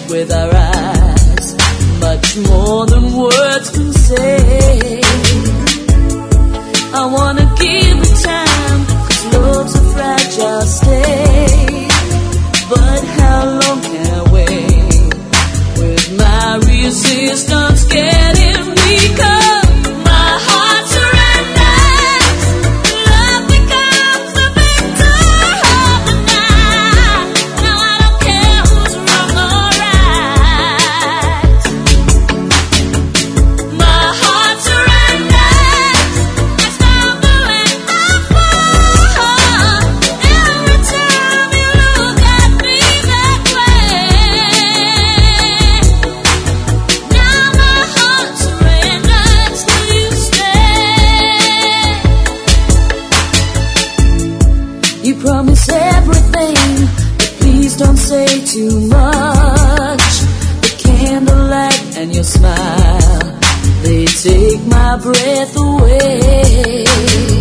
with our eyes, much more than words can say. I wanna give it time, 'cause love's a fragile state. But how long can I wait? With my resistance getting weaker, my heart surrenders. Love becomes the victor of the night. Now I don't care who's wrong or right. My heart surrenders. I stumble and I fall every time you look at me that way. Now my heart surrenders. Will you stay? You promise everything, but please don't say too much. The candlelight and your smile, they take my breath away.